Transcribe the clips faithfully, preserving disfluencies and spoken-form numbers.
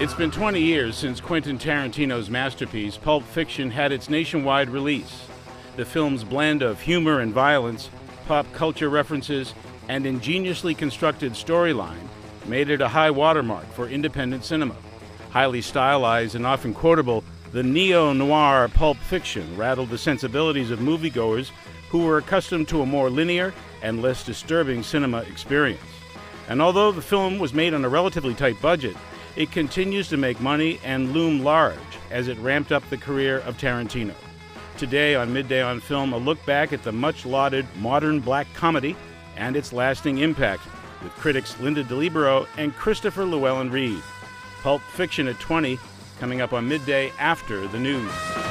It's been twenty years since Quentin Tarantino's masterpiece, Pulp Fiction, had its nationwide release. The film's blend of humor and violence, pop culture references, and ingeniously constructed storyline made it a high watermark for independent cinema. Highly stylized and often quotable, the neo-noir Pulp Fiction rattled the sensibilities of moviegoers who were accustomed to a more linear and less disturbing cinema experience. And although the film was made on a relatively tight budget, it continues to make money and loom large as it ramped up the career of Tarantino. Today on Midday on Film, a look back at the much-lauded modern black comedy and its lasting impact with critics Linda DeLibero and Christopher Llewellyn-Reed. Pulp Fiction at twenty, coming up on Midday after the news.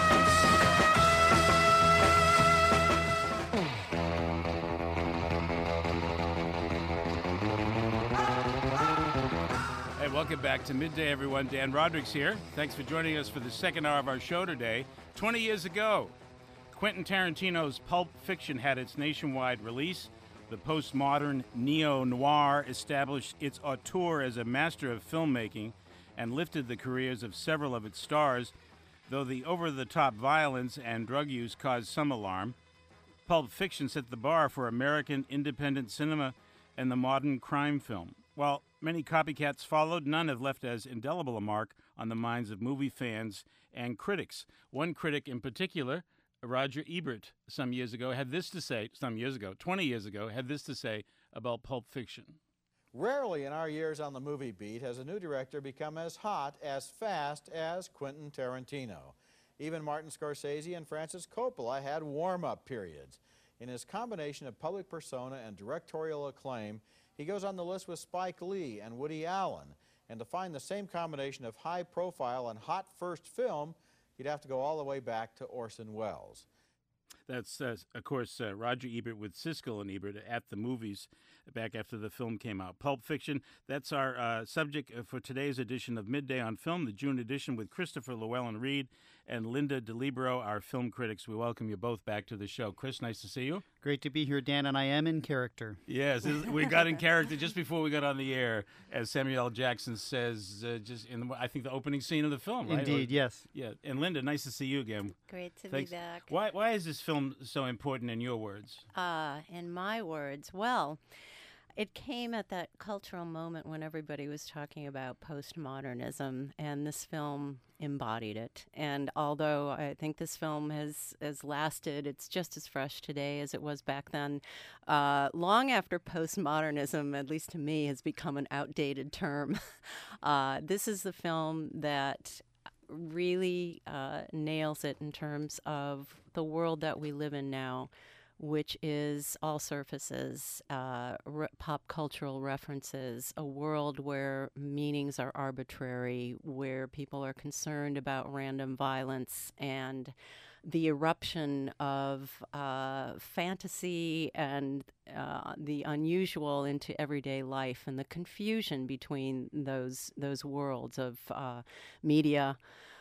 Hey, welcome back to Midday, everyone. Dan Roderick's here. Thanks for joining us for the second hour of our show today. twenty years ago, Quentin Tarantino's Pulp Fiction had its nationwide release. The postmodern neo-noir established its auteur as a master of filmmaking and lifted the careers of several of its stars, though the over-the-top violence and drug use caused some alarm. Pulp Fiction set the bar for American independent cinema and the modern crime film. While many copycats followed, none have left as indelible a mark on the minds of movie fans and critics. One critic in particular, Roger Ebert, some years ago, had this to say, some years ago, twenty years ago, had this to say about Pulp Fiction. Rarely in our years on the movie beat has a new director become as hot, as fast as Quentin Tarantino. Even Martin Scorsese and Francis Coppola had warm-up periods. In his combination of public persona and directorial acclaim, he goes on the list with Spike Lee and Woody Allen. And to find the same combination of high profile and hot first film, you'd have to go all the way back to Orson Welles. That's, uh, of course, uh, Roger Ebert with Siskel and Ebert at the movies back after the film came out. Pulp Fiction, that's our uh, subject for today's edition of Midday on Film, the June edition with Christopher Llewellyn-Reed and Linda DeLibero, our film critics. We welcome you both back to the show. Chris, nice to see you. Great to be here, Dan, and I am in character. Yes, we got in character just before we got on the air, as Samuel L. Jackson says, uh, just in the, I think the opening scene of the film, right? Indeed, or, yes. Yeah, and Linda, nice to see you again. Great to Thanks. be back. Why, why is this film so important in your words? Uh, in my words, well, it came at that cultural moment when everybody was talking about postmodernism, and this film embodied it. And although I think this film has, has lasted, it's just as fresh today as it was back then, uh, long after postmodernism, at least to me, has become an outdated term. uh, this is the film that really uh, nails it in terms of the world that we live in now, which is all surfaces, uh, re- pop cultural references, a world where meanings are arbitrary, where people are concerned about random violence, and the eruption of uh, fantasy and uh, the unusual into everyday life, and the confusion between those those worlds of uh, media,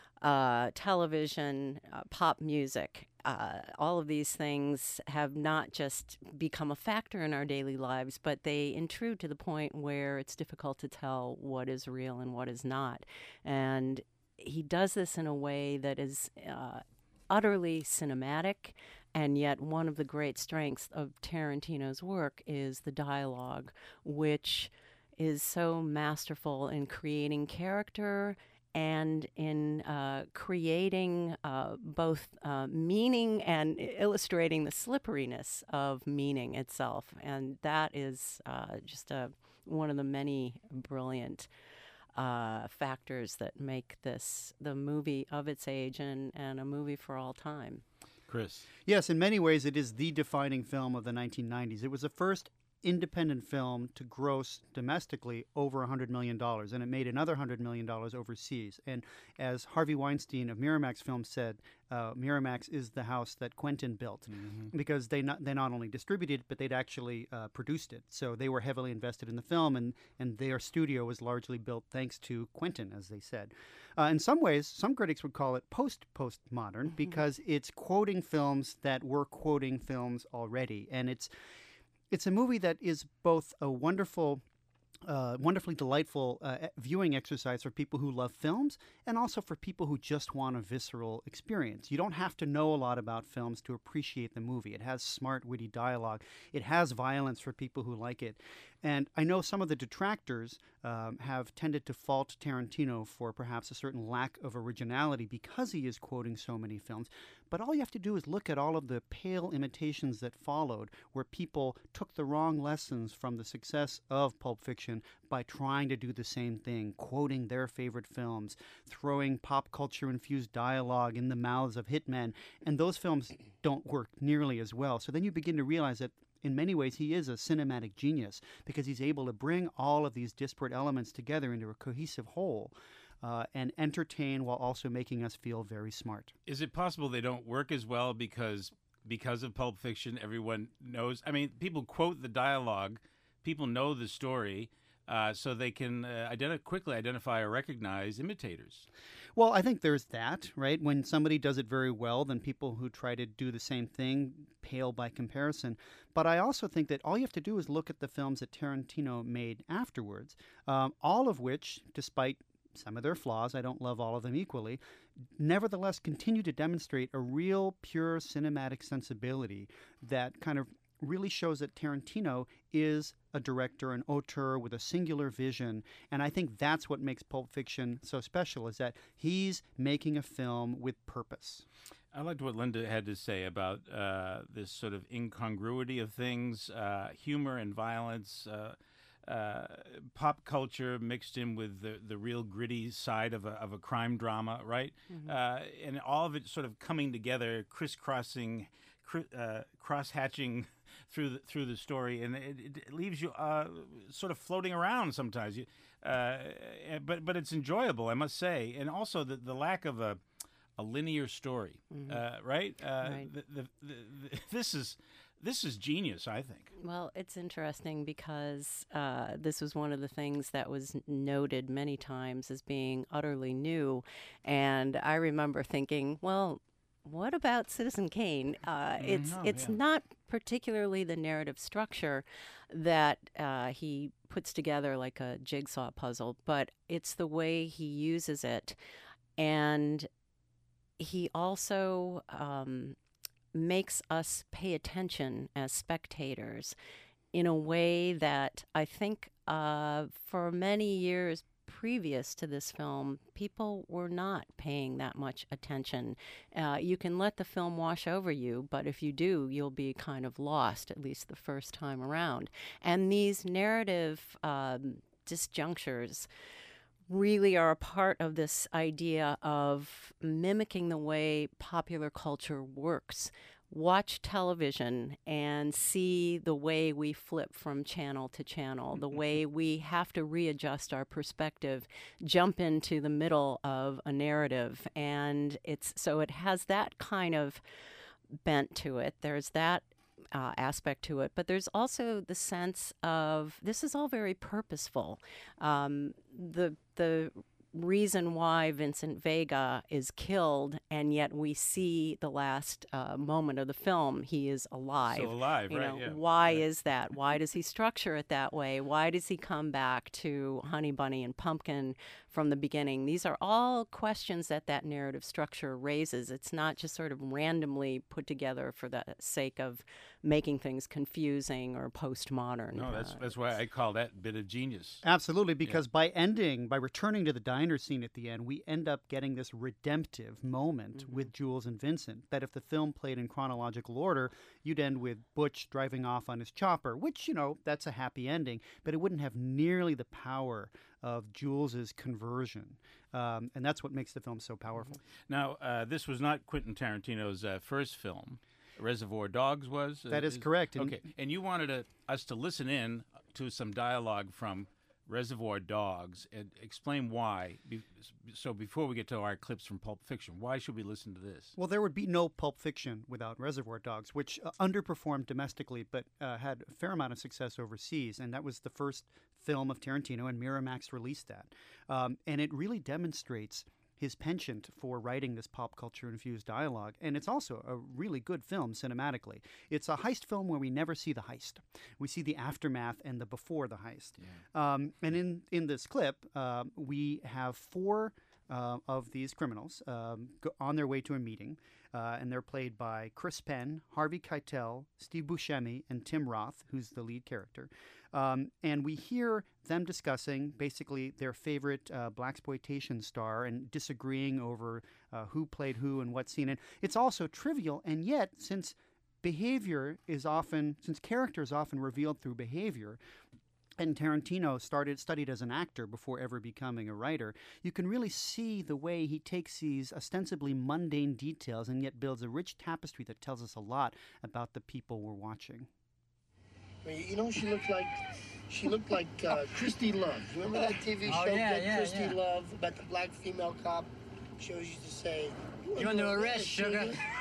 uh, television, uh, pop music. Uh, all of these things have not just become a factor in our daily lives, but they intrude to the point where it's difficult to tell what is real and what is not. And he does this in a way that is uh, utterly cinematic, and yet one of the great strengths of Tarantino's work is the dialogue, which is so masterful in creating character and in uh, creating uh, both uh, meaning and illustrating the slipperiness of meaning itself. And that is uh, just a, one of the many brilliant uh, factors that make this the movie of its age and, and a movie for all time. Chris. Yes, in many ways it is the defining film of the nineteen nineties. It was the first independent film to gross domestically over one hundred million dollars, and it made another one hundred million dollars overseas. And as Harvey Weinstein of Miramax Films said, uh, Miramax is the house that Quentin built, mm-hmm. because they not, they not only distributed, but they'd actually uh, produced it. So they were heavily invested in the film, and, and their studio was largely built thanks to Quentin, as they said. Uh, in some ways, some critics would call it post-postmodern, mm-hmm. because it's quoting films that were quoting films already. And it's It's a movie that is both a wonderful uh, wonderfully delightful uh, e- viewing exercise for people who love films and also for people who just want a visceral experience. You don't have to know a lot about films to appreciate the movie. It has smart, witty dialogue. It has violence for people who like it. And I know some of the detractors um, have tended to fault Tarantino for perhaps a certain lack of originality because he is quoting so many films. But all you have to do is look at all of the pale imitations that followed, where people took the wrong lessons from the success of Pulp Fiction by trying to do the same thing, quoting their favorite films, throwing pop culture-infused dialogue in the mouths of hitmen. And those films don't work nearly as well. So then you begin to realize that in many ways, he is a cinematic genius because he's able to bring all of these disparate elements together into a cohesive whole uh, and entertain while also making us feel very smart. Is it possible they don't work as well because because of Pulp Fiction? Everyone knows. I mean, people quote the dialogue, people know the story, uh, so they can uh, identi- quickly identify or recognize imitators. Well, I think there's that, right? When somebody does it very well, then people who try to do the same thing pale by comparison. But I also think that all you have to do is look at the films that Tarantino made afterwards, um, all of which, despite some of their flaws, I don't love all of them equally, nevertheless continue to demonstrate a real, pure cinematic sensibility that kind of really shows that Tarantino is a director, an auteur with a singular vision. And I think that's what makes Pulp Fiction so special, is that he's making a film with purpose. I liked what Linda had to say about uh, this sort of incongruity of things, uh, humor and violence, uh, uh, pop culture mixed in with the, the real gritty side of a, of a crime drama, right? Mm-hmm. Uh, and all of it sort of coming together, crisscrossing, cr- uh, cross-hatching through the, through the story, and it, it leaves you uh, sort of floating around sometimes. You, uh, but but it's enjoyable, I must say, and also the, the lack of a a linear story, mm-hmm. uh, right? Uh, right. The, the, the, the, this is this is genius, I think. Well, it's interesting because uh, this was one of the things that was noted many times as being utterly new, and I remember thinking, well, what about Citizen Kane? Uh, it's oh, it's yeah. not particularly the narrative structure that uh, he puts together like a jigsaw puzzle, but it's the way he uses it. And he also um, makes us pay attention as spectators in a way that I think uh, for many years previous to this film, people were not paying that much attention. Uh, you can let the film wash over you, but if you do, you'll be kind of lost, at least the first time around. And these narrative um, disjunctures really are a part of this idea of mimicking the way popular culture works. Watch television and see the way we flip from channel to channel, the way we have to readjust our perspective, jump into the middle of a narrative. And it's so it has that kind of bent to it. There's that uh, aspect to it, but there's also the sense of this is all very purposeful. Um, the the reason why Vincent Vega is killed, and yet we see the last uh, moment of the film, he is alive. Still alive, you right? know, Yeah. Why right. is that? Why does he structure it that way? Why does he come back to Honey Bunny and Pumpkin from the beginning? These are all questions that that narrative structure raises. It's not just sort of randomly put together for the sake of making things confusing or postmodern. No, that's uh, that's why I call that bit of genius. Absolutely, because yeah. by ending, by returning to the diner scene at the end, we end up getting this redemptive moment mm-hmm. with Jules and Vincent, that if the film played in chronological order, you'd end with Butch driving off on his chopper, which, you know, that's a happy ending, but it wouldn't have nearly the power of Jules's conversion. Um, and that's what makes the film so powerful. Now, uh, this was not Quentin Tarantino's uh, first film. Reservoir Dogs was? That uh, is correct. Okay, and you wanted to, us to listen in to some dialogue from Reservoir Dogs and explain why. Be, so before we get to our clips from Pulp Fiction, why should we listen to this? Well, there would be no Pulp Fiction without Reservoir Dogs, which uh, underperformed domestically but uh, had a fair amount of success overseas, and that was the first film of Tarantino, and Miramax released that. Um, and it really demonstrates his penchant for writing this pop culture infused dialogue. And it's also a really good film cinematically. It's a heist film where we never see the heist. We see the aftermath and the before the heist. Yeah. Um, and in, in this clip, uh, we have four uh, of these criminals um, go on their way to a meeting. Uh, and they're played by Chris Penn, Harvey Keitel, Steve Buscemi, and Tim Roth, who's the lead character. Um, and we hear them discussing basically their favorite uh, blaxploitation star and disagreeing over uh, who played who and what scene. And it's also trivial, and yet, since behavior is often, since character is often revealed through behavior, and Tarantino started studied as an actor before ever becoming a writer, you can really see the way he takes these ostensibly mundane details and yet builds a rich tapestry that tells us a lot about the people we're watching. You know, she looked like she looked like uh, Christy Love. Remember that T V show, oh, yeah, Get yeah, Christy yeah. Love, about the black female cop? She always used to say, "You under arrest, sugar."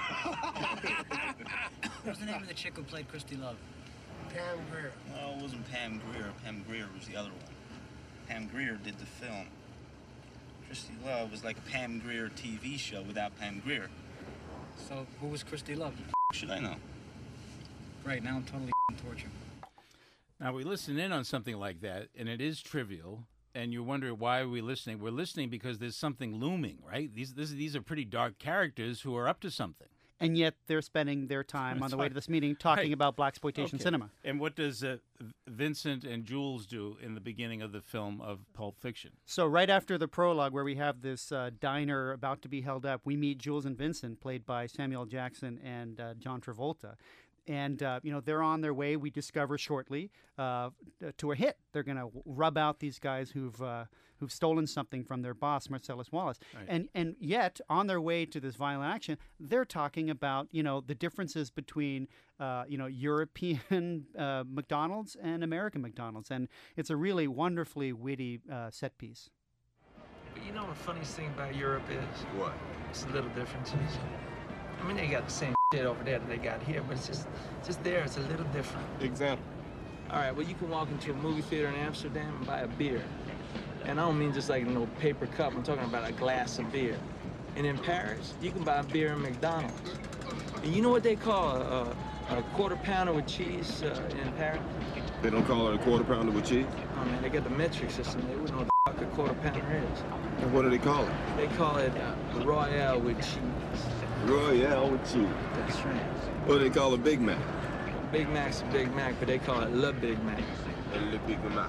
What was the name of the chick who played Christy Love? Pam Grier. No, it wasn't Pam Grier. Pam Grier was the other one. Pam Grier did the film. Christy Love was like a Pam Grier T V show without Pam Grier. So, who was Christy Love? Should I know? Great, now I'm totally tortured. Now, we listen in on something like that, and it is trivial, and you wonder why are we listening? We're listening because there's something looming, right? These this, these are pretty dark characters who are up to something. And yet they're spending their time on the way to this meeting talking right. about blaxploitation Okay. cinema. And what does uh, Vincent and Jules do in the beginning of the film of Pulp Fiction? So right after the prologue, where we have this uh, diner about to be held up, we meet Jules and Vincent, played by Samuel Jackson and uh, John Travolta. And, uh, you know, they're on their way, we discover shortly, uh, to a hit. They're going to rub out these guys who've uh, who've stolen something from their boss, Marcellus Wallace. Right. And and yet, on their way to this violent action, they're talking about, you know, the differences between, uh, you know, European uh, McDonald's and American McDonald's. And it's a really wonderfully witty uh, set piece. But you know the funniest thing about Europe is? What? It's the little differences. I mean, they got the same shit over there that they got here, but it's just, just there, it's a little different. Example? All right, well, you can walk into a movie theater in Amsterdam and buy a beer. And I don't mean just like a no paper cup, I'm talking about a glass of beer. And in Paris, you can buy a beer in McDonald's. And you know what they call a, a, a quarter pounder with cheese uh, in Paris? They don't call it a quarter pounder with cheese? Oh, man, they got the metric system. They wouldn't know what the fuck a quarter pounder is. And what do they call it? They call it uh, Royale with cheese. Royale with cheese. That's right. What do they call a Big Mac? Big Mac's a Big Mac, but they call it Le Big Mac. Le Big Mac.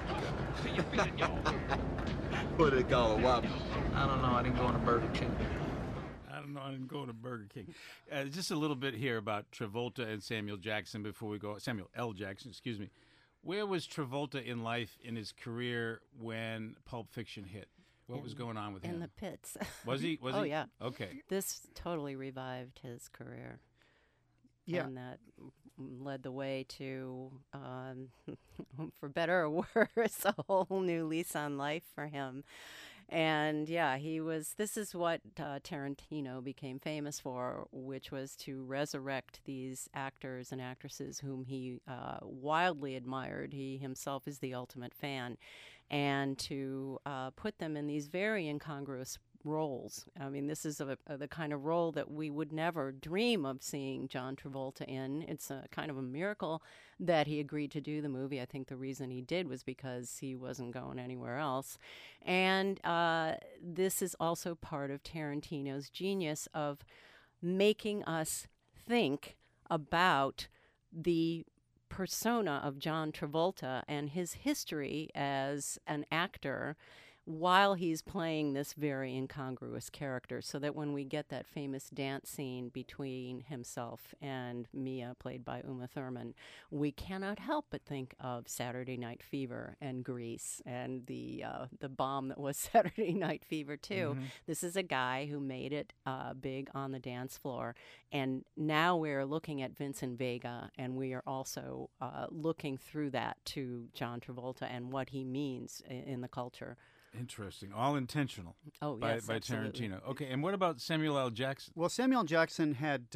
What do they call a Whopper? I don't know. I didn't go on a Burger King. I don't know. I didn't go to Burger King. Uh, just a little bit here about Travolta and Samuel Jackson before we go. Samuel L. Jackson, excuse me. Where was Travolta in life, in his career, when Pulp Fiction hit? What in, was going on with in him? In the pits. Was he? Was oh, he? yeah. Okay. This totally revived his career. Yeah. And that led the way to, um, for better or worse, a whole new lease on life for him. And yeah, he was, this is what uh, Tarantino became famous for, which was to resurrect these actors and actresses whom he uh, wildly admired. He himself is the ultimate fan. And to uh, put them in these very incongruous roles. I mean, this is a, a, the kind of role that we would never dream of seeing John Travolta in. It's a kind of a miracle that he agreed to do the movie. I think the reason he did was because he wasn't going anywhere else. And uh, this is also part of Tarantino's genius of making us think about the persona of John Travolta and his history as an actor while he's playing this very incongruous character, so that when we get that famous dance scene between himself and Mia, played by Uma Thurman, we cannot help but think of Saturday Night Fever and Grease and the uh, the bomb that was Saturday Night Fever too. Mm-hmm. This is a guy who made it uh, big on the dance floor, and now we're looking at Vincent Vega, and we are also uh, looking through that to John Travolta and what he means in, in the culture. Interesting. All intentional. Oh, by, yes, by absolutely. Tarantino. Okay, and what about Samuel L. Jackson? Well, Samuel Jackson had um,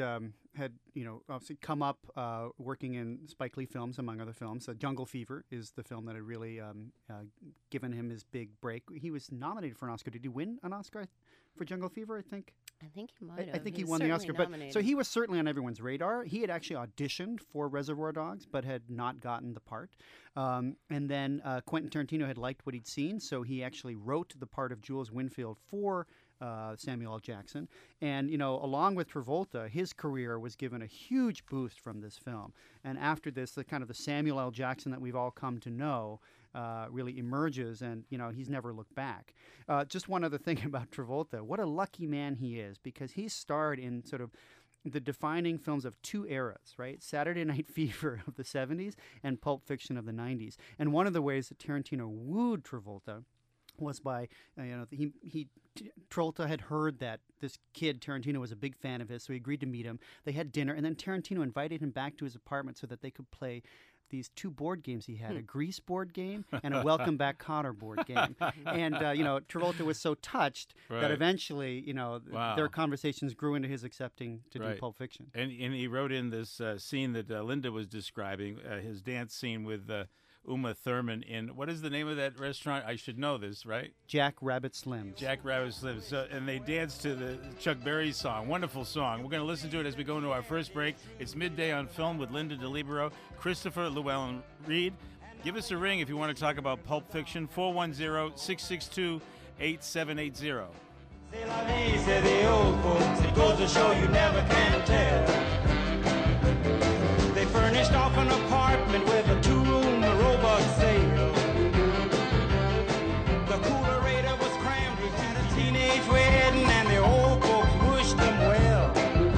had, you know, obviously come up uh, working in Spike Lee films, among other films. Uh, Jungle Fever is the film that had really um, uh, given him his big break. He was nominated for an Oscar. Did he win an Oscar for Jungle Fever, I think? I think he might I, have. I think he, was won the Oscar. certainly But nominated. so he was certainly on everyone's radar. He had actually auditioned for Reservoir Dogs, but had not gotten the part. Um, and then uh, Quentin Tarantino had liked what he'd seen, so he actually wrote the part of Jules Winfield for uh, Samuel L. Jackson. And, you know, along with Travolta, his career was given a huge boost from this film. And after this, the kind of the Samuel L. Jackson that we've all come to know uh, really emerges, and, you know, he's never looked back. Uh, just one other thing about Travolta. What a lucky man he is, because he starred in sort of the defining films of two eras, right? Saturday Night Fever of the seventies and Pulp Fiction of the nineties. And one of the ways that Tarantino wooed Travolta was by, uh, you know, he, he Travolta had heard that this kid, Tarantino, was a big fan of his, so he agreed to meet him. They had dinner, and then Tarantino invited him back to his apartment so that they could play these two board games he had, a Grease board game and a Welcome Back Kotter board game. And, uh, you know, Travolta was so touched Right. that eventually, you know, th- Wow. their conversations grew into his accepting to Right. do Pulp Fiction. And, and he wrote in this uh, scene that uh, Linda was describing, uh, his dance scene with uh, Uma Thurman in, what is the name of that restaurant? I should know this, right? Jack Rabbit Slims. Jack Rabbit Slims. So, and they danced to the Chuck Berry song. Wonderful song. We're going to listen to it as we go into our first break. It's Midday on Film with Linda DeLibero, Christopher Llewellyn Reed. Give us a ring if you want to talk about Pulp Fiction, four one zero, six six two, eight seven eight zero. C'est la vie, c'est the old folks. It goes to show you never can tell. They furnished off an apartment with a two-room robot sale. The coolerator was crammed. We had a teenage wedding, and the old folks wished them well.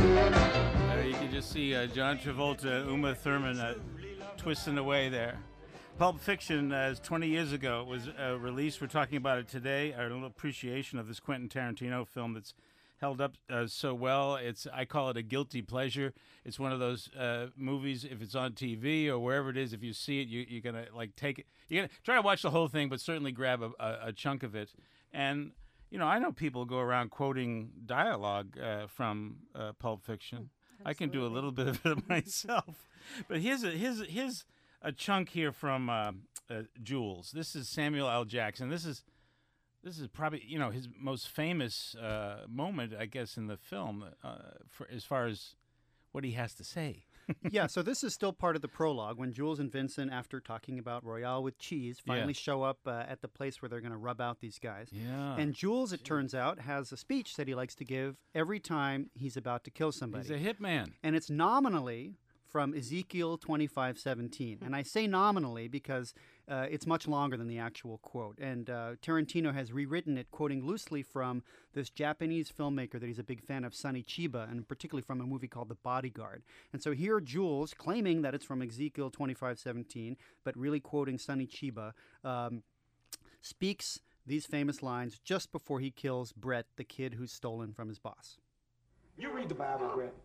Uh, you can just see uh, John Travolta, Uma Thurman uh, twisting away there. Pulp Fiction, uh, twenty years ago, was uh, released. We're talking about it today. Our little appreciation of this Quentin Tarantino film that's held up uh, so well. It's I call it a guilty pleasure. It's one of those uh, movies. If it's on T V or wherever it is, if you see it, you, you're gonna like take it. You're gonna try to watch the whole thing, but certainly grab a, a, a chunk of it. And you know, I know people go around quoting dialogue uh, from uh, Pulp Fiction. Absolutely. I can do a little bit of it myself. But here's a here's here's a chunk here from uh, uh, Jules. This is Samuel L. Jackson. This is this is probably you know his most famous uh, moment, I guess, in the film, uh, for as far as what he has to say. Yeah, so this is still part of the prologue when Jules and Vincent, after talking about Royale with cheese, finally Yeah. show up uh, at the place where they're going to rub out these guys. Yeah. And Jules, it turns out, has a speech that he likes to give every time he's about to kill somebody. He's a hitman. And it's nominally from Ezekiel twenty-five seventeen. And I say nominally because uh, it's much longer than the actual quote. And uh, Tarantino has rewritten it, quoting loosely from this Japanese filmmaker that he's a big fan of, Sonny Chiba, and particularly from a movie called The Bodyguard. And so here Jules, claiming that it's from Ezekiel twenty-five seventeen, but really quoting Sonny Chiba, um, speaks these famous lines just before he kills Brett, the kid who's stolen from his boss. You read the Bible, Brett?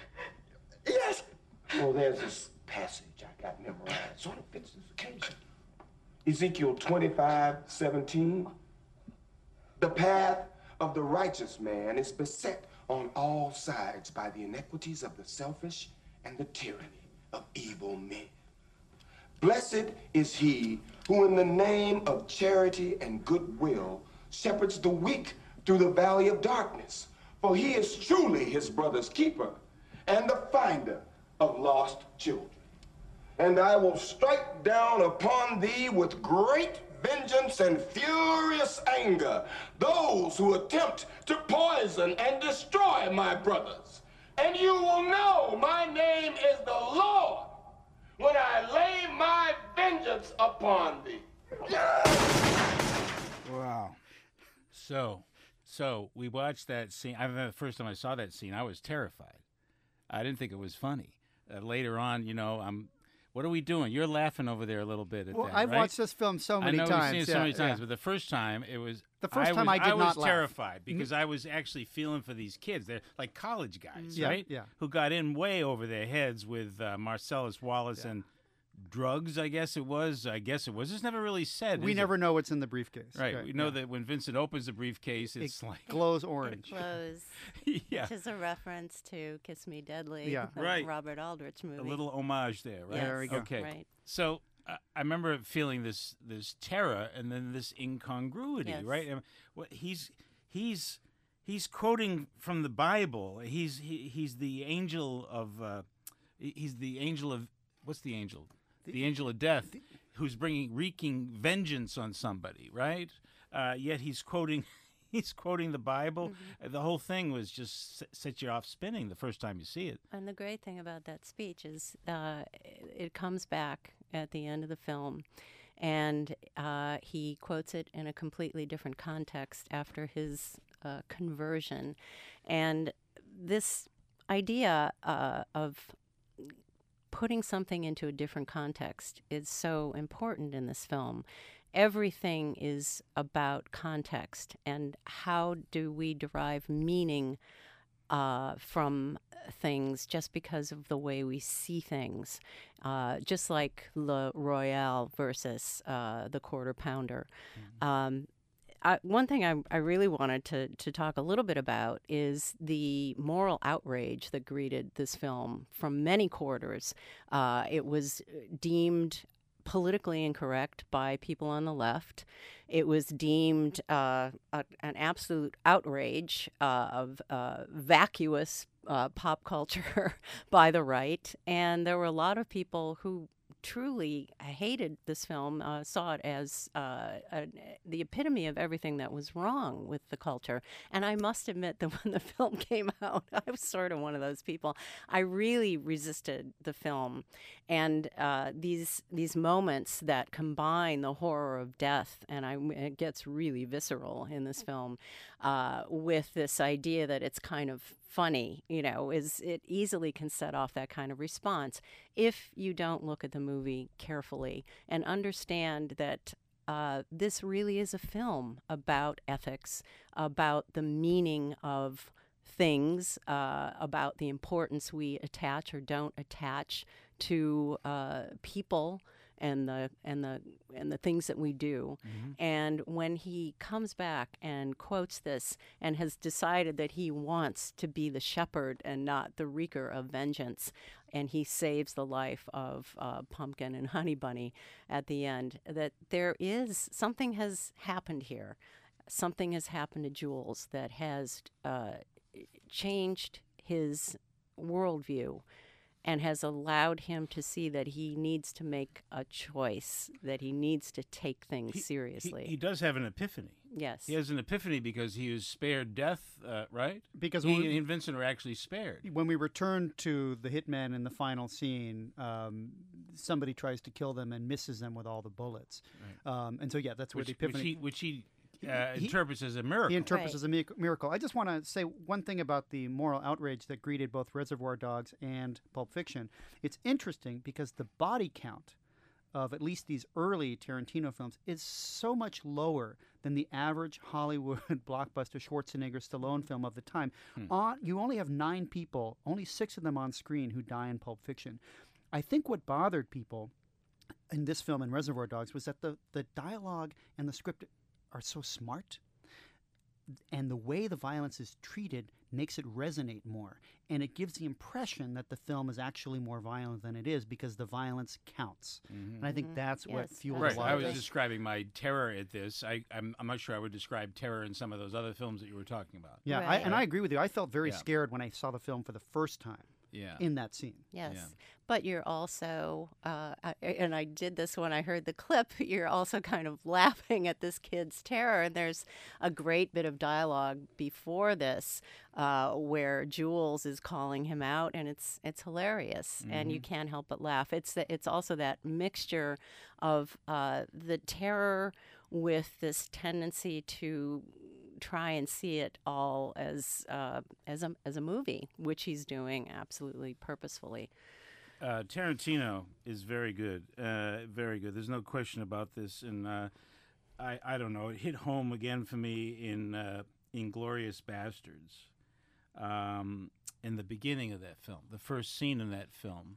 Yes. Well, there's this passage I got memorized. Sort of fits this occasion. Ezekiel twenty-five seventeen. The path of the righteous man is beset on all sides by the iniquities of the selfish and the tyranny of evil men. Blessed is he who in the name of charity and goodwill shepherds the weak through the valley of darkness, for he is truly his brother's keeper and the finder of lost children. And I will strike down upon thee with great vengeance and furious anger those who attempt to poison and destroy my brothers. And you will know my name is the Lord when I lay my vengeance upon thee. Wow. So, so we watched that scene. I remember the first time I saw that scene, I was terrified. I didn't think it was funny. Uh, later on, you know, I'm. What are we doing? You're laughing over there a little bit at Well, that, I've right? watched this film so many I know times. we've seen it yeah, so many times, yeah. but the first time it was. The first time was, I did was not laugh. terrified because I was actually feeling for these kids. They're like college guys, Yeah, right? yeah. Who got in way over their heads with uh, Marcellus Wallace Yeah. and drugs, I guess it was. I guess it was. It's never really said. We is never it? know what's in the briefcase. Right. Okay, We know yeah. that when Vincent opens the briefcase, it's It like glows orange. Close. Yeah. Which is a reference to Kiss Me Deadly, Yeah. the Right. Robert Aldrich movie. a little homage there, right? Yes. There we go. Okay. Right. So uh, I remember feeling this this terror and then this incongruity, Yes. right? And what he's he's he's quoting from the Bible. He's he, he's the angel of uh, he- he's the angel of what's the angel? The, angel of death, who's bringing wreaking vengeance on somebody, right? Uh, yet he's quoting. He's quoting the Bible. Mm-hmm. Uh, The whole thing was just s- set you off spinning the first time you see it. And the great thing about that speech is uh, it it comes back at the end of the film, and uh, he quotes it in a completely different context after his uh, conversion. And this idea uh, of putting something into a different context is so important in this film. Everything is about context and how do we derive meaning uh, from things just because of the way we see things. Uh, just like Le Royale versus uh, the Quarter Pounder. Mm-hmm. Um, I, one thing I, I really wanted to, to talk a little bit about is the moral outrage that greeted this film from many quarters. Uh, it was deemed politically incorrect by people on the left. It was deemed uh, a, an absolute outrage uh, of uh, vacuous uh, pop culture by the right. And there were a lot of people who truly hated this film, uh, saw it as uh, a, the epitome of everything that was wrong with the culture. And I must admit that when the film came out, I was sort of one of those people. I really resisted the film. And uh, these these moments that combine the horror of death, and I, it gets really visceral in this film, uh, with this idea that it's kind of funny, you know, is it easily can set off that kind of response if you don't look at the movie carefully and understand that uh, this really is a film about ethics, about the meaning of things, uh, about the importance we attach or don't attach to uh, people and the and the and the things that we do. Mm-hmm. And when he comes back and quotes this and has decided that he wants to be the shepherd and not the wreaker of vengeance, and he saves the life of uh, Pumpkin and Honey Bunny at the end, that there is something has happened here. Something has happened to Jules that has uh, changed his worldview and has allowed him to see that he needs to make a choice, that he needs to take things He- seriously. He, he does have an epiphany. Yes. He has an epiphany because he was spared death, uh, right? Because he when we- and Vincent are actually spared. When we return to the hitman in the final scene, um, somebody tries to kill them and misses them with all the bullets. Um, and so, yeah, that's where Which, the epiphany... which he, which he, uh, He- interprets as a miracle. He interprets as a mi- miracle. I just want to say one thing about the moral outrage that greeted both Reservoir Dogs and Pulp Fiction. It's interesting because the body count of at least these early Tarantino films is so much lower than the average Hollywood blockbuster Schwarzenegger Stallone film of the time. Hmm. On, you only have nine people, only six of them on screen who die in Pulp Fiction. I think what bothered people in this film and Reservoir Dogs was that the, the dialogue and the script are so smart, and the way the violence is treated makes it resonate more, and it gives the impression that the film is actually more violent than it is because the violence counts. Mhm. And I think that's what Yes, fueled Right. a lot I of was this. describing my terror at this. I, I'm, I'm not sure I would describe terror in some of those other films that you were talking about. Yeah, I, Right. and I agree with you. I felt very Yeah. scared when I saw the film for the first time Yeah. in that scene. Yes. Yeah. But you're also, uh, I, and I did this when I heard the clip, you're also kind of laughing at this kid's terror. And there's a great bit of dialogue before this uh, where Jules is calling him out, and it's it's hilarious. Mm-hmm. And you can't help but laugh. It's, the, it's also that mixture of uh, the terror with this tendency to try and see it all as uh, as a as a movie, which he's doing absolutely purposefully. Uh, Tarantino is very good, uh, very good. There's no question about this, and uh, I I don't know. It hit home again for me in uh, Inglourious Bastards, um, in the beginning of that film, the first scene in that film,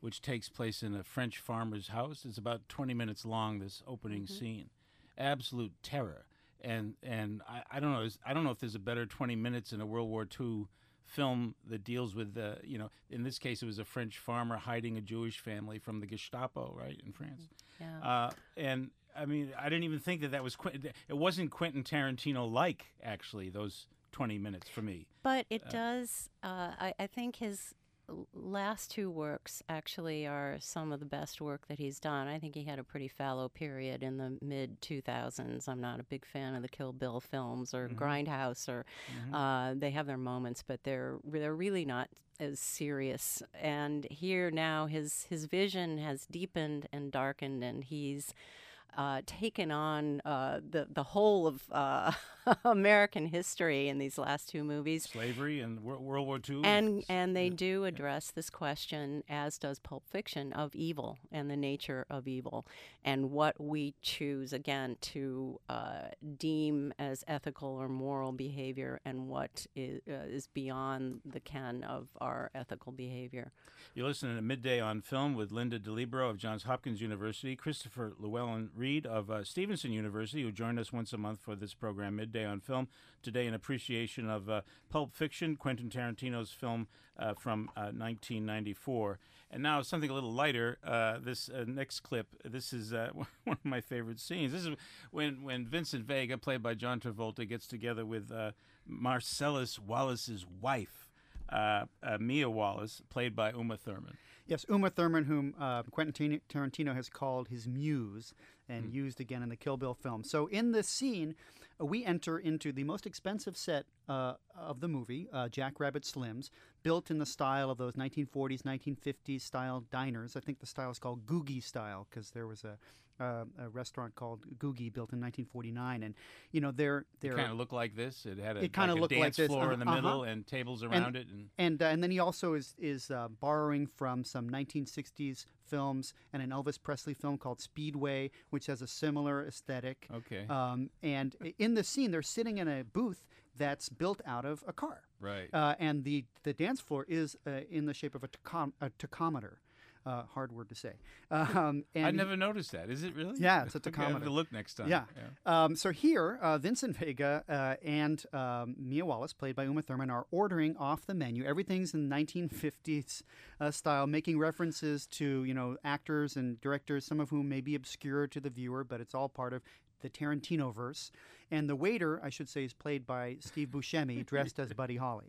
which takes place in a French farmer's house. It's about twenty minutes long, this opening Mm-hmm. scene. Absolute terror. And and I, I don't know is- I don't know if there's a better twenty minutes in a World War Two film that deals with, uh, you know, in this case it was a French farmer hiding a Jewish family from the Gestapo, right, in France. Yeah. Uh, and I mean, I didn't even think that that was Quentin. It wasn't Quentin Tarantino-like, actually, those twenty minutes for me. But it Uh, does, uh, I, I think his l- last two works actually are some of the best work that he's done. I think he had a pretty fallow period in the mid two thousands. I'm not a big fan of the Kill Bill films or Mhm. Grindhouse, or Mhm. uh, they have their moments, but they're they're really not as serious. And here now, his his vision has deepened and darkened, and he's uh, taken on uh, the the whole of uh, American history in these last two movies. Slavery and Wor- World War Two. And and they do address this question, as does Pulp Fiction, of evil and the nature of evil, and what we choose again to uh, deem as ethical or moral behavior, and what is, uh, is beyond the ken of our ethical behavior. You're listening to Midday on Film with Linda DeLibero of Johns Hopkins University, Christopher Llewellyn Reed of uh, Stevenson University, who joined us once a month for this program, Midday on Film. Today, in appreciation of uh, Pulp Fiction, Quentin Tarantino's film uh, from uh, nineteen ninety-four. And now something a little lighter. Uh, this uh, next clip, this is uh, one of my favorite scenes. This is when, when Vincent Vega, played by John Travolta, gets together with uh, Marcellus Wallace's wife, uh, uh, Mia Wallace, played by Uma Thurman. Yes, Uma Thurman, whom uh, Quentin Tarantino has called his muse and Mm. used again in the Kill Bill film. So in this scene, uh, we enter into the most expensive set uh, of the movie, uh, Jack Rabbit Slims, built in the style of those nineteen forties, nineteen fifties style diners. I think the style is called Googie style because there was a, uh, a restaurant called Googie built in nineteen forty-nine. And, you know, they're... they're It kind of looked like this. It had a, It kinda like a looked dance like this, floor in the uh-huh, middle uh-huh. and tables And- around it. And And uh, and then he also is is uh, borrowing from some nineteen sixties films and an Elvis Presley film called Speedway, which has a similar aesthetic. Okay. Um, and i- in the scene, they're sitting in a booth that's built out of a car. Right. Uh, and the the dance floor is uh, in the shape of a, tachom- a tachometer. Uh, hard word to say. Um, and I never noticed that. Is it really? Yeah, it's a Okay, I have tachometer. to look next time. Yeah. Um, so here, uh, Vincent Vega uh, and um, Mia Wallace, played by Uma Thurman, are ordering off the menu. Everything's in nineteen fifties uh, style, making references to, you know, actors and directors, some of whom may be obscure to the viewer, but it's all part of the Tarantino verse. And the waiter, I should say, is played by Steve Buscemi, dressed as Buddy Holly.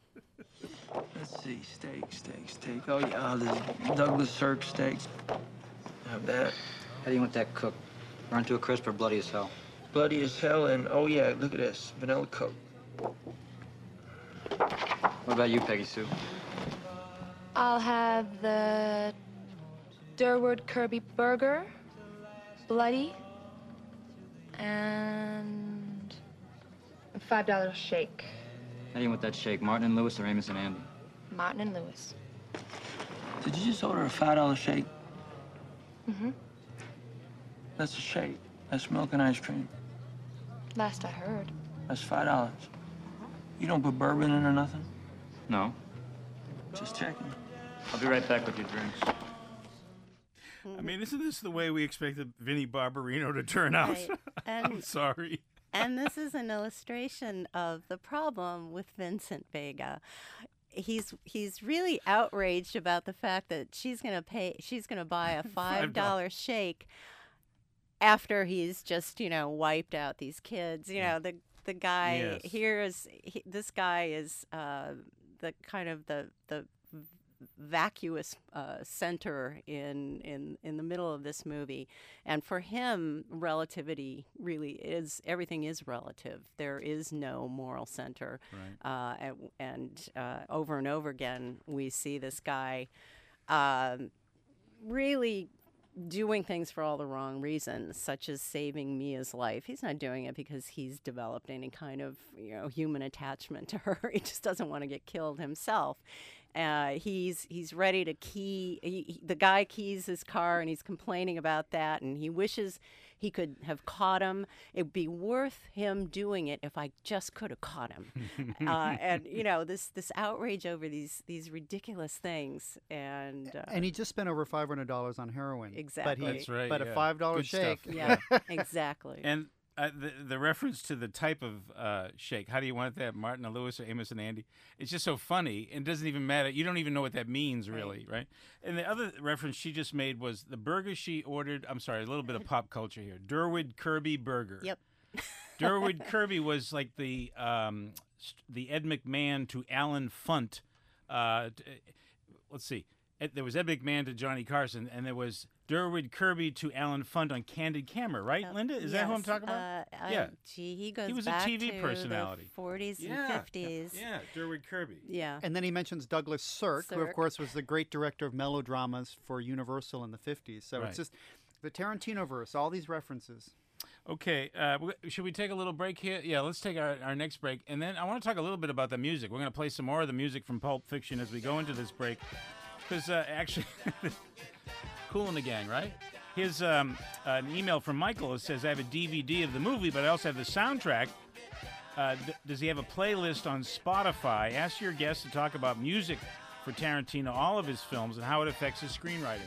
Let's see, steak, steak, steak. Oh, yeah, the Douglas Sirk steak. Have that. How do you want that cooked? Burnt to a crisp or bloody as hell? Bloody as hell, and oh, yeah, look at this. Vanilla Coke. What about you, Peggy Sue? I'll have the Durward Kirby burger, bloody, and a five dollar shake. How do you want that shake? Martin and Lewis or Amos and Andy? Martin and Lewis. Did you just order a five dollar shake? Mm-hmm. That's a shake. That's milk and ice cream. Last I heard. That's five dollars. You don't put bourbon in or nothing? No. Just checking. I'll be right back with your drinks. I mean, isn't this the way we expected Vinnie Barbarino to turn out? Right. I'm And- sorry. And this is an illustration of the problem with Vincent Vega. He's he's really outraged about the fact that she's going to pay she's going to buy a five dollar shake after he's just, you know, wiped out these kids. You know, the the guy Yes. here is he, this guy is uh, the kind of the the vacuous uh, center in, in in the middle of this movie, and for him, relativity really is everything is relative. There is no moral center, Right. uh, and, and uh, over and over again we see this guy um, really doing things for all the wrong reasons, such as saving Mia's life. He's not doing it because he's developed any kind of, you know, human attachment to her. He just doesn't want to get killed himself. Uh, he's he's ready to key. He, he- the guy keys his car, and he's complaining about that, and he wishes he could have caught him. It'd be worth him doing it if I just could have caught him. uh, and you know this this outrage over these these ridiculous things, and uh, And he just spent over five hundred dollars on heroin. Exactly. But he, That's right, But yeah. a five dollar Good shake. stuff. yeah, exactly. And uh, the the reference to the type of uh, shake, how do you want that, Martin and Lewis or Amos and Andy? It's just so funny. It doesn't even matter. You don't even know what that means, really, right? And the other reference she just made was the burger she ordered. I'm sorry, a little bit of pop culture here. Durwood Kirby burger. Yep. Durwood Kirby was like the um, st- the Ed McMahon to Alan Funt. Uh, t- let's see. Ed, there was Ed McMahon to Johnny Carson, and there was Durwood Kirby to Alan Funt on Candid Camera, right, Linda? Is that who I'm Yes, talking about? Uh, I- yeah. Gee, he goes He was a back T V to personality. the forties Yeah, and fifties. Yeah, Durwood Kirby. Yeah. And then he mentions Douglas Sirk, who, of Sirk. course, was the great director of melodramas for Universal in the fifties. So Right. it's just the Tarantino verse, all these references. Okay, uh, w- should we take a little break here? Yeah, let's take our, our next break. And then I want to talk a little bit about the music. We're going to play some more of the music from Pulp Fiction as we go into this break. Because uh, actually, Kool and the Gang, right? Here's um, an email from Michael. It says, I have a D V D of the movie, but I also have the soundtrack. Uh, d- does he have a playlist on Spotify? Ask your guest to talk about music for Tarantino, all of his films, and how it affects his screenwriting.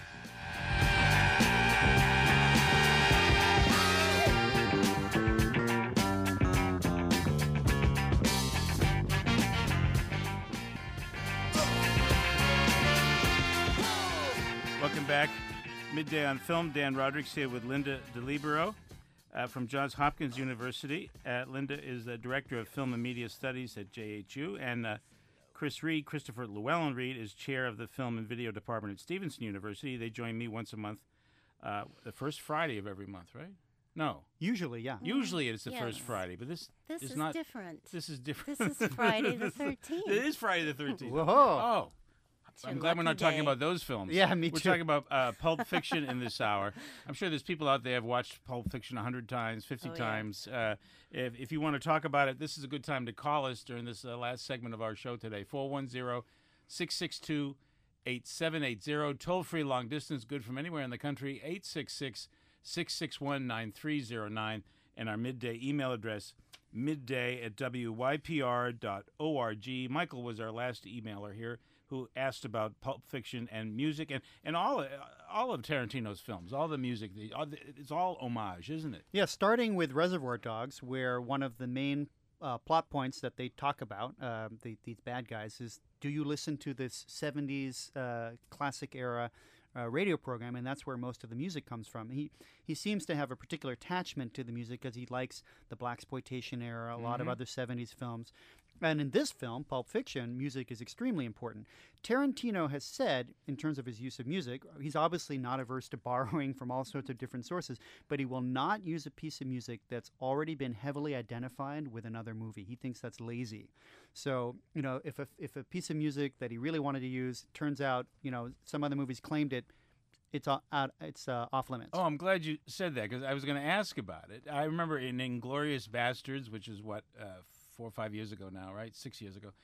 Welcome back. Midday on Film. Dan Rodrigues here with Linda DeLibero uh, from Johns Hopkins University. Uh, Linda is the Director of Film and Media Studies at J H U. And uh, Chris Reed, Christopher Llewellyn Reed, is Chair of the Film and Video Department at Stevenson University. They join me once a month, uh, the first Friday of every month, right? No. Usually, yeah. Usually it's the Yes. first Friday, but this, This is, is not different. This is different. This is Friday the This is- thirteenth. It is Friday the thirteenth. Whoa. Oh. It's your I'm glad we're not lucky talking day. about those films. Yeah, me We're too. talking about uh, Pulp Fiction in this hour. I'm sure there's people out there who have watched Pulp Fiction one hundred times, fifty Oh, yeah. times. Uh, if, if you want to talk about it, this is a good time to call us during this uh, last segment of our show today. four one zero, six six two, eight seven eight zero. Toll-free long distance, good from anywhere in the country, eight six six, six six one, nine three zero nine. And our midday email address, midday at w y p r dot org. Michael was our last emailer here, who asked about Pulp Fiction and music and, and all all of Tarantino's films, all the music. The, all the, it's all homage, isn't it? Yeah, starting with Reservoir Dogs, where one of the main uh, plot points that they talk about, uh, the, these bad guys, is do you listen to this seventies uh, classic era uh, radio program? And that's where most of the music comes from. He he seems to have a particular attachment to the music because he likes the blaxploitation era, a lot of Mhm. other seventies films. And in this film, Pulp Fiction, music is extremely important. Tarantino has said, in terms of his use of music, he's obviously not averse to borrowing from all sorts of different sources, but he will not use a piece of music that's already been heavily identified with another movie. He thinks that's lazy. So, you know, if a, if a piece of music that he really wanted to use turns out, you know, some other movies claimed it, it's uh, out, it's uh, off limits. Oh, I'm glad you said that because I was going to ask about it. I remember in Inglourious Bastards, which is what, uh, four or five years ago now, right? Six years ago.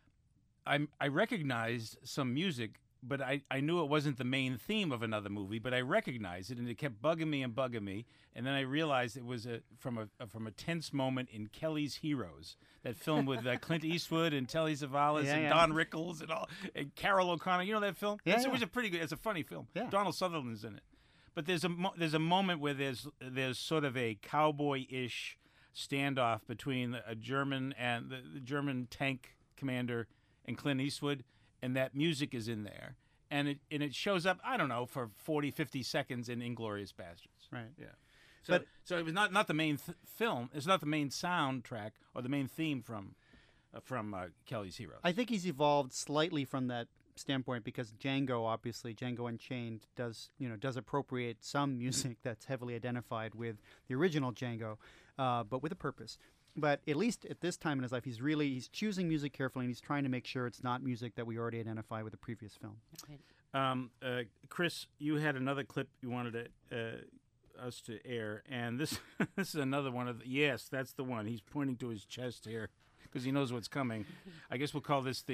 I I recognized some music, but I, I knew it wasn't the main theme of another movie, but I recognized it, and it kept bugging me and bugging me. And then I realized it was a, from a, a from a tense moment in Kelly's Heroes, that film with uh, Clint Eastwood and Telly Savalas Yeah, and yeah. Don Rickles and all, and Carol O'Connor. You know that film? Yeah, It's, yeah. It was a pretty good. It's a funny film. Yeah. Donald Sutherland's in it. But there's a mo- there's a moment where there's there's sort of a cowboy-ish standoff between a German and the, the German tank commander and Clint Eastwood, and that music is in there, and it and it shows up, I don't know, for forty, fifty seconds in Inglourious Bastards. Right. Yeah. So But- so it was not not the main th- film. It's not the main soundtrack or the main theme from uh, from uh, Kelly's Heroes. I think he's evolved slightly from that standpoint because Django, obviously, Django Unchained does you know does appropriate some music that's heavily identified with the original Django, uh, but with a purpose. But at least at this time in his life, he's really he's choosing music carefully, and he's trying to make sure it's not music that we already identify with the previous film. Um, uh, Chris, you had another clip you wanted to, uh, us to air, and this this is another one of the, yes, that's the one. He's pointing to his chest here because he knows what's coming. I guess we'll call this the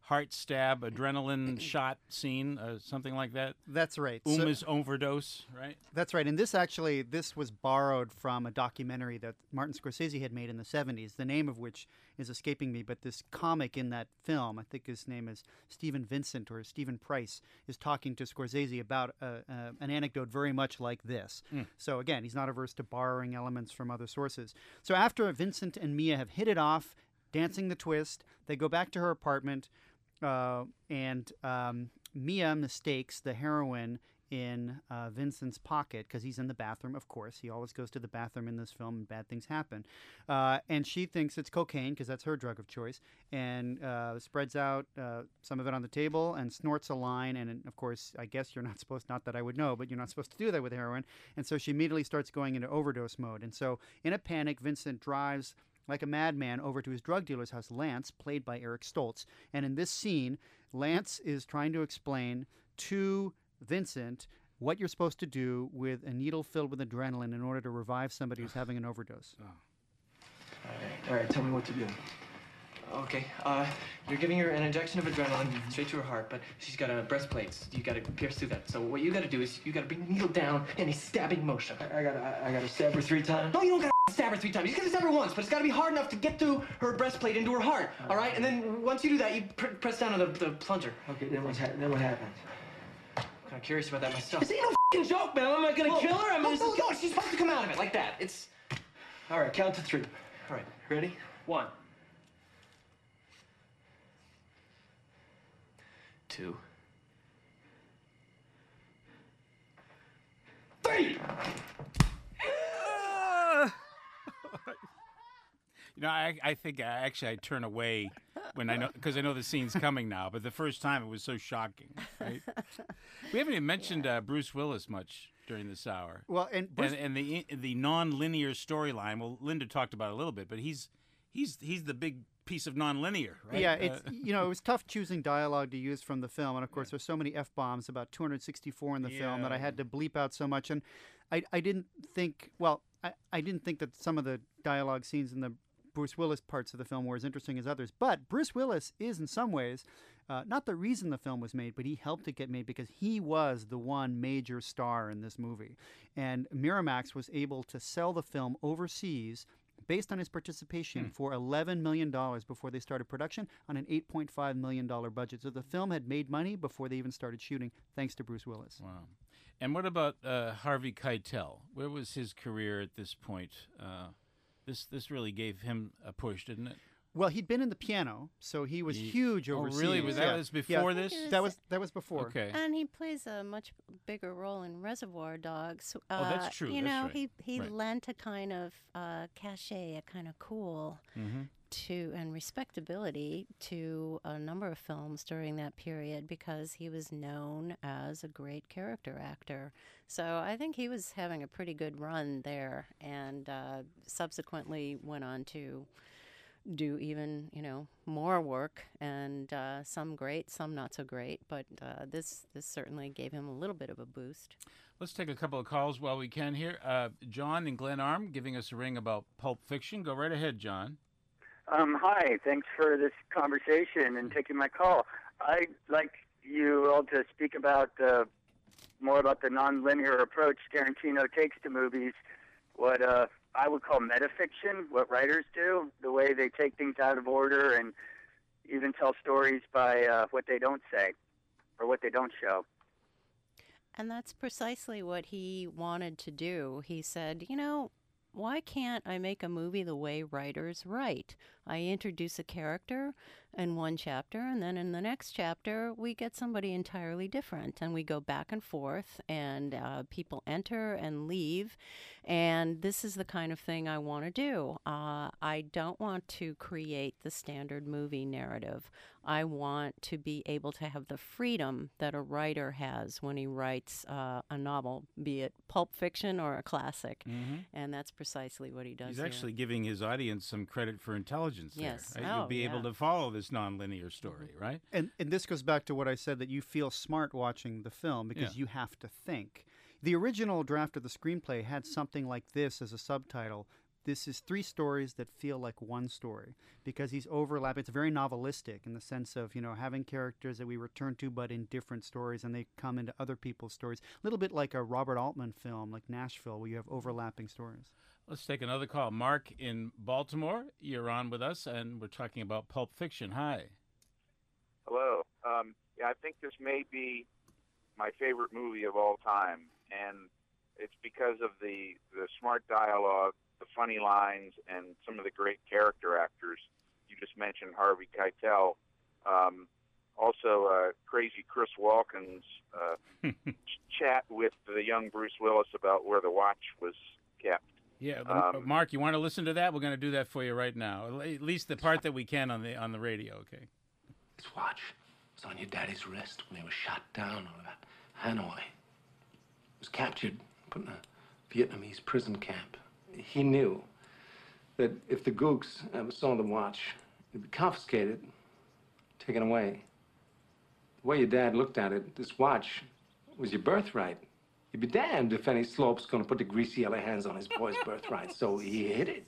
heart stab, adrenaline shot scene, uh, something like that. That's right. Uma's So- overdose, right? That's right. And this actually, this was borrowed from a documentary that Martin Scorsese had made in the seventies, the name of which is escaping me. But this comic in that film, I think his name is Stephen Vincent or Stephen Price, is talking to Scorsese about uh, uh, an anecdote very much like this. Mm. So again, he's not averse to borrowing elements from other sources. So after Vincent and Mia have hit it off, dancing the twist, they go back to her apartment, uh, and um, Mia mistakes the heroin in uh, Vincent's pocket because he's in the bathroom, of course. He always goes to the bathroom in this film and bad things happen. Uh, and she thinks it's cocaine because that's her drug of choice, and uh, spreads out uh, some of it on the table and snorts a line. And, of course, I guess you're not supposed, not that I would know, but you're not supposed to do that with heroin. And so she immediately starts going into overdose mode. And so in a panic, Vincent drives like a madman over to his drug dealer's house, Lance, played by Eric Stoltz. And in this scene, Lance is trying to explain to Vincent what you're supposed to do with a needle filled with adrenaline in order to revive somebody who's having an overdose. All right, all right, tell me what to do. Okay, uh, you're giving her an injection of adrenaline straight to her heart, but she's got a breastplate. You got to pierce through that. So what you got to do is you got to bring the needle down in a stabbing motion. I, I got I, I got to stab her three times. No, you don't got to stab her three times. You got to stab her once, but it's got to be hard enough to get through her breastplate into her heart. All right, and then once you do that, you pr press down on the, the plunger. Okay, then what's ha then what happens? I'm kind of curious about that myself. This ain't no f***ing joke, man. I'm not gonna kill her. I'm no, just no, no, she's supposed to come out of it like that. It's all right. Count to three. All right, ready? One. Two. Three! You know, I, I think I, actually I turn away when I know, because I know the scene's coming now, but the first time it was so shocking, right? We haven't even mentioned uh, Bruce Willis much during this hour. Well, and Bruce- and, and the the non-linear storyline, well, Linda talked about it a little bit, but he's he's he's the big piece of non-linear, right? Yeah, Uh, it's you know it was tough choosing dialogue to use from the film, and of course there's so many f bombs, about two hundred sixty-four in the film, that I had to bleep out so much, and I I didn't think well I, I didn't think that some of the dialogue scenes in the Bruce Willis parts of the film were as interesting as others, but Bruce Willis is in some ways uh, not the reason the film was made, but he helped it get made because he was the one major star in this movie, and Miramax was able to sell the film overseas based on his participation, Hmm. for eleven million dollars before they started production on an eight point five million dollars budget. So the film had made money before they even started shooting, thanks to Bruce Willis. Wow. And what about uh, Harvey Keitel? Where was his career at this point? Uh, this this really gave him a push, didn't it? Well, he'd been in the piano, so he was He- huge Oh, overseas. really? Was that Yeah. was before Yeah. this? That was that was before. Okay. And he plays a much bigger role in Reservoir Dogs. Uh, Oh, that's true, You that's know, right. he he Right. lent a kind of uh, cachet, a kind of cool Mhm. to and respectability to a number of films during that period because he was known as a great character actor. So I think he was having a pretty good run there, and uh, subsequently went on to do even, you know, more work, and uh, some great, some not so great, but uh, this this certainly gave him a little bit of a boost. Let's take a couple of calls while we can here. Uh, John in Glenarm giving us a ring about Pulp Fiction. Go right ahead, John. Um, hi, thanks for this conversation and taking my call. I'd like you all to speak about uh, more about the non-linear approach Tarantino takes to movies, what uh, I would call metafiction, what writers do, the way they take things out of order and even tell stories by uh, what they don't say or what they don't show. And that's precisely what he wanted to do. He said, you know, why can't I make a movie the way writers write? I introduce a character in one chapter, and then in the next chapter, we get somebody entirely different, and we go back and forth, and uh, people enter and leave, and this is the kind of thing I want to do. Uh, I don't want to create the standard movie narrative. I want to be able to have the freedom that a writer has when he writes uh, a novel, be it pulp fiction or a classic, Mhm. and that's precisely what he does He's here. actually giving his audience some credit for intelligence there. Yes. Right? Oh, You'll be able yeah. to follow this non-linear story, right? And and this goes back to what I said, that you feel smart watching the film because Yeah. you have to think. The original draft of the screenplay had something like this as a subtitle: this is three stories that feel like one story because he's overlapping. It's very novelistic in the sense of, you know, having characters that we return to but in different stories, and they come into other people's stories. A little bit like a Robert Altman film like Nashville, where you have overlapping stories. Let's take another call. Mark in Baltimore, you're on with us, and we're talking about Pulp Fiction. Hi. Hello. Um, yeah, I think this may be my favorite movie of all time, and it's because of the, the smart dialogue, the funny lines, and some of the great character actors. You just mentioned Harvey Keitel. Um, also, uh, crazy Chris Walken's uh, chat with the young Bruce Willis about where the watch was kept. Yeah, Um, Mark, you want to listen to that? We're going to do that for you right now. At least the part that we can on the on the radio, okay? This watch was on your daddy's wrist when they were shot down over Hanoi. It was captured, put in a Vietnamese prison camp. He knew that if the Gooks ever saw the watch, it'd be confiscated, taken away. The way your dad looked at it, this watch was your birthright. You'd be damned if any slope's gonna put the greasy yellow hands on his boy's birthright, so he hid it.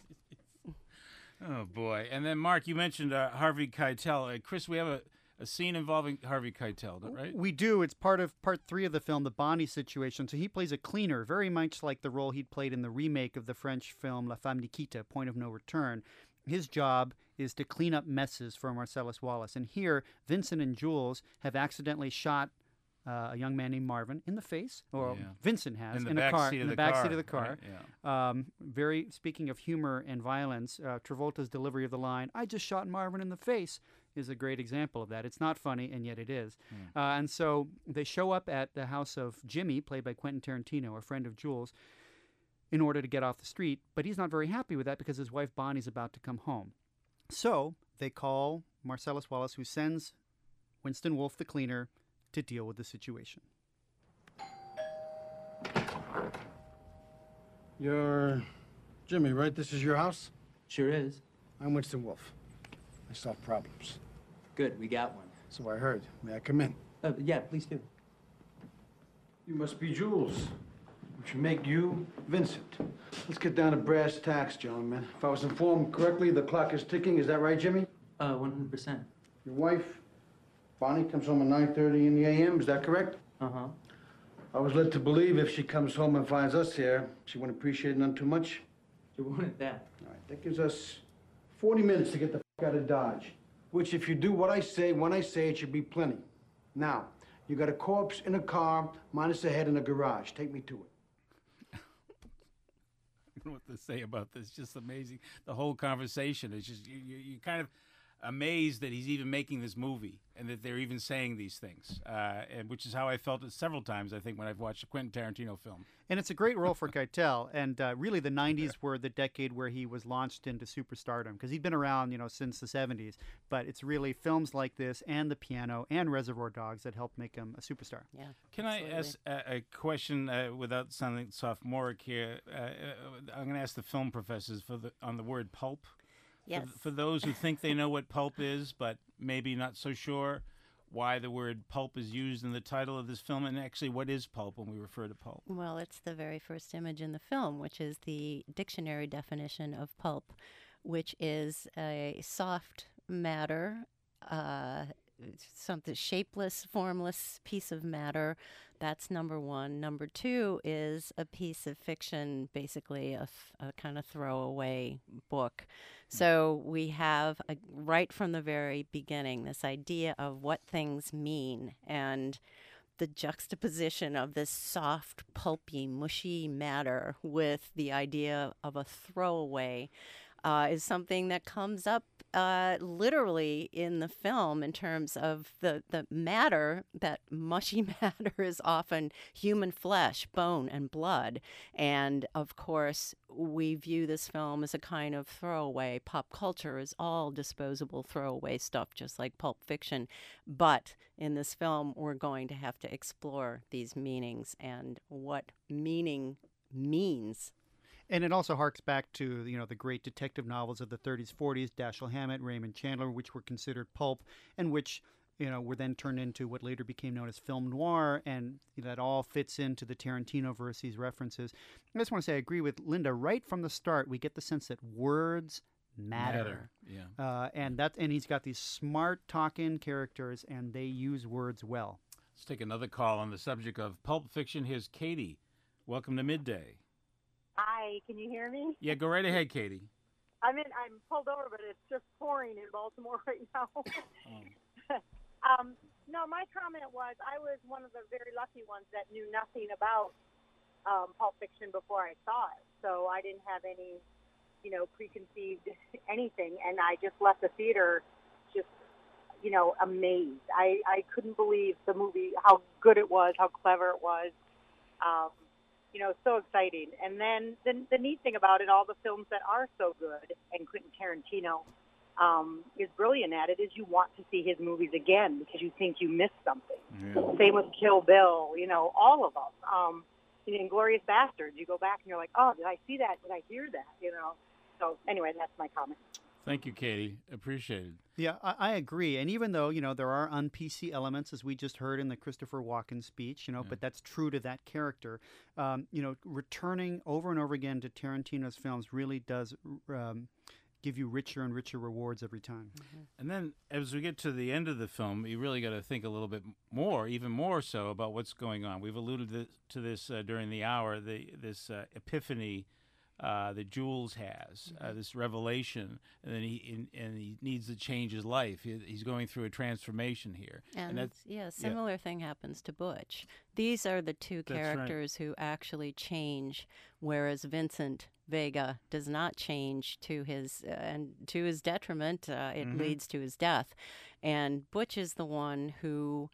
Oh, boy. And then, Mark, you mentioned uh, Harvey Keitel. Uh, Chris, we have a, a scene involving Harvey Keitel, right? We do. It's part of part three of the film, the Bonnie situation. So he plays a cleaner, very much like the role he'd played in the remake of the French film La Femme Nikita, Point of No Return. His job is to clean up messes for Marcellus Wallace. And here, Vincent and Jules have accidentally shot uh, a young man named Marvin in the face, or Yeah. Vincent has, In the in, back a car, seat of in the the back car, seat of the car. right, Um, very, speaking of humor and violence, uh, Travolta's delivery of the line, "I just shot Marvin in the face," is a great example of that. It's not funny, and yet it is. Hmm. Uh, and so they show up at the house of Jimmy, played by Quentin Tarantino, a friend of Jules, in order to get off the street. But he's not very happy with that because his wife Bonnie's about to come home. So they call Marcellus Wallace, who sends Winston Wolfe, the cleaner, to deal with the situation. You're Jimmy, right? This is your house? Sure is. I'm Winston Wolfe. I solve problems. Good, we got one. So I heard. May I come in? Uh, yeah, please do. You must be Jules, which would make you Vincent. Let's get down to brass tacks, gentlemen. If I was informed correctly, the clock is ticking. Is that right, Jimmy? Uh, one hundred percent. Your wife, Bonnie, comes home at nine thirty in the A M. Is that correct? Uh-huh. I was led to believe if she comes home and finds us here, she wouldn't appreciate it none too much. She wanted that. All right, that gives us forty minutes to get the f out of Dodge. Which, if you do what I say, when I say it, should be plenty. Now, you got a corpse in a car, minus a head in a garage. Take me to it. I don't know what to say about this. Just amazing. The whole conversation is just, you, you, you kind of amazed that he's even making this movie and that they're even saying these things, uh, and which is how I felt it several times, I think, when I've watched a Quentin Tarantino film. And it's a great role for Keitel. And uh, really, the nineties were the decade where he was launched into superstardom, because he'd been around, you know, since the seventies. But it's really films like this and The Piano and Reservoir Dogs that helped make him a superstar. Yeah. Can I ask a, a question uh, without sounding sophomoric here? Uh, uh, I'm going to ask the film professors for the on the word pulp. Yes. For, for those who think they know what pulp is, but maybe not so sure why the word pulp is used in the title of this film, and actually what is pulp when we refer to pulp? Well, it's the very first image in the film, which is the dictionary definition of pulp, which is a soft matter, uh, something shapeless, formless piece of matter. That's number one. Number two is a piece of fiction, basically a, f- a kind of throwaway book. So we have, a, right from the very beginning, this idea of what things mean, and the juxtaposition of this soft, pulpy, mushy matter with the idea of a throwaway uh, is something that comes up uh, literally in the film in terms of the, the matter. That mushy matter is often human flesh, bone, and blood. And, of course, we view this film as a kind of throwaway. Pop culture is all disposable throwaway stuff, just like Pulp Fiction. But in this film, we're going to have to explore these meanings and what meaning means. And it also harks back to, you know, the great detective novels of the thirties, forties, Dashiell Hammett, Raymond Chandler, which were considered pulp, and which you know, were then turned into what later became known as film noir, and that all fits into the Tarantino versus references. I just want to say I agree with Linda. Right from the start, we get the sense that words matter. Matter, yeah. Uh, and that, and he's got these smart talking characters, and they use words well. Let's take another call on the subject of Pulp Fiction. Here's Katie. Welcome to Midday. Hi, can you hear me? Yeah, go right ahead, Katie. I'm in, I'm pulled over, but it's just pouring in Baltimore right now. um, no, my comment was I was one of the very lucky ones that knew nothing about um, Pulp Fiction before I saw it. So I didn't have any, you know, preconceived anything, and I just left the theater just, you know, amazed. I, I couldn't believe the movie, how good it was, how clever it was. Um, you know, so exciting. And then the, the neat thing about it, all the films that are so good, and Quentin Tarantino um, is brilliant at it, is you want to see his movies again because you think you missed something. Yeah. Same with Kill Bill, you know, all of them. Um, in Inglourious Bastards, you go back and you're like, oh, did I see that? Did I hear that? You know. So anyway, that's my comment. Thank you, Katie. Appreciate it. Yeah, I, I agree. And even though, you know, there are un-P C elements, as we just heard in the Christopher Walken speech, you know, Yeah. but that's true to that character. Um, you know, returning over and over again to Tarantino's films really does um, give you richer and richer rewards every time. And then as we get to the end of the film, you really got to think a little bit more, even more so, about what's going on. We've alluded to, to this uh, during the hour, the, this uh, epiphany uh, that Jules has, uh, this revelation, and then he in, and he needs to change his life. He, he's going through a transformation here. And, that's, yeah, similar thing happens to Butch. These are the two That's right. characters who actually change, whereas Vincent Vega does not change to his uh, and to his detriment. Uh, it Mhm. leads to his death, and Butch is the one who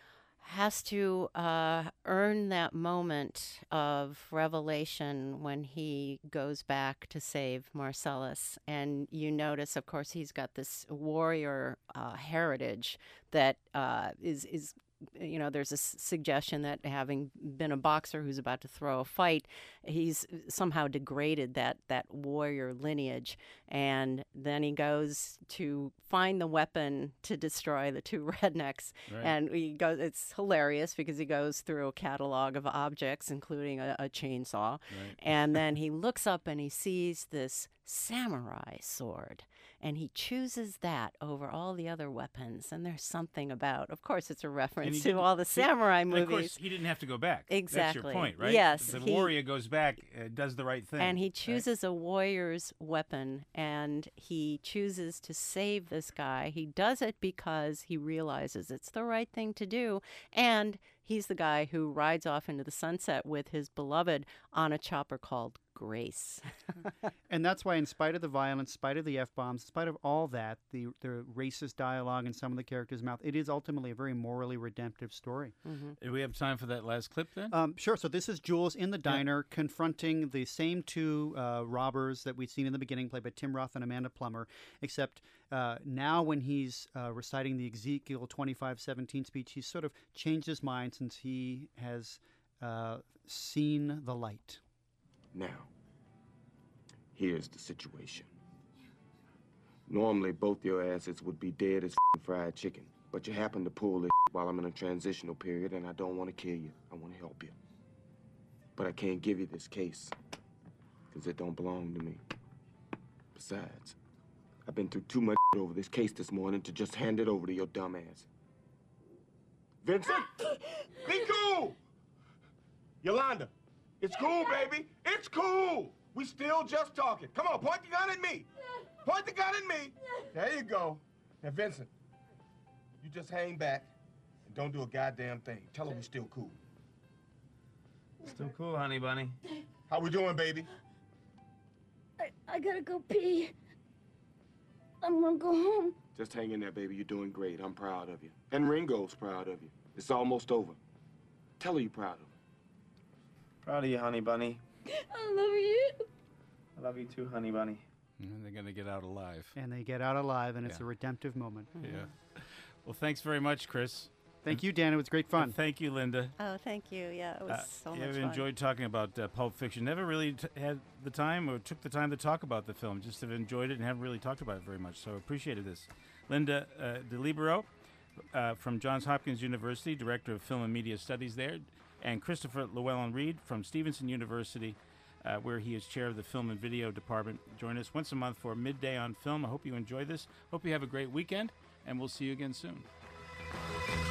has to uh, earn that moment of revelation when he goes back to save Marcellus. And you notice, of course, he's got this warrior uh, heritage that uh, is is. You know, there's a s- suggestion that having been a boxer who's about to throw a fight, he's somehow degraded that, that warrior lineage. And then he goes to find the weapon to destroy the two rednecks. Right. And he goes, it's hilarious because he goes through a catalog of objects, including a, a chainsaw. Right. And then he looks up and he sees this samurai sword. And he chooses that over all the other weapons. And there's something about, of course, it's a And reference he to didn't- all the he- samurai and movies. Of course, he didn't have to go back. Exactly. That's your point, right? Yes, The he- warrior goes back, uh, does the right thing. And he right? chooses a warrior's weapon, and he chooses to save this guy. He does it because he realizes it's the right thing to do, and he's the guy who rides off into the sunset with his beloved on a chopper called Grace. And that's why, in spite of the violence, in spite of the F-bombs, in spite of all that, the, the racist dialogue in some of the characters' mouth, it is ultimately a very morally redemptive story. Do we have time for that last clip then? Um, sure. So this is Jules in the diner confronting the same two uh, robbers that we'd seen in the beginning, played by Tim Roth and Amanda Plummer, except uh, now when he's uh, reciting the Ezekiel twenty-five seventeen speech, he's sort of changed his mind since he has uh, seen the light. Now, here's the situation. Normally, both your asses would be dead as f***ing fried chicken, but you happen to pull this while I'm in a transitional period, and I don't want to kill you. I want to help you. But I can't give you this case, because it don't belong to me. Besides, I've been through too much over this case this morning to just hand it over to your dumb ass. Vincent! Be cool! Yolanda, it's cool, baby. It's cool. We still just talking. Come on, point the gun at me. Point the gun at me. There you go. Now, Vincent, you just hang back and don't do a goddamn thing. Tell her we still cool. Still cool, honey bunny. How we doing, baby? I, I gotta go pee. I'm gonna go home. Just hang in there, baby. You're doing great. I'm proud of you. And Ringo's proud of you. It's almost over. Tell her you're proud of her. Proud of you, honey bunny. I love you. I love you too, honey bunny. And they're going to get out alive. And they get out alive, and it's Yeah. a redemptive moment. Yeah. Well, thanks very much, Chris. Thank you, Dan. It was great fun. And thank you, Linda. Oh, thank you. Yeah, it was Uh, so yeah, much I've fun. enjoyed talking about uh, Pulp Fiction. Never really t- had the time or took the time to talk about the film. Just have enjoyed it and haven't really talked about it very much. So appreciated this. Linda uh, DeLibero, uh, from Johns Hopkins University, Director of Film and Media Studies there, and Christopher Llewellyn-Reed from Stevenson University, uh, where he is chair of the Film and Video Department. Join us once a month for Midday on Film. I hope you enjoy this. Hope you have a great weekend, and we'll see you again soon.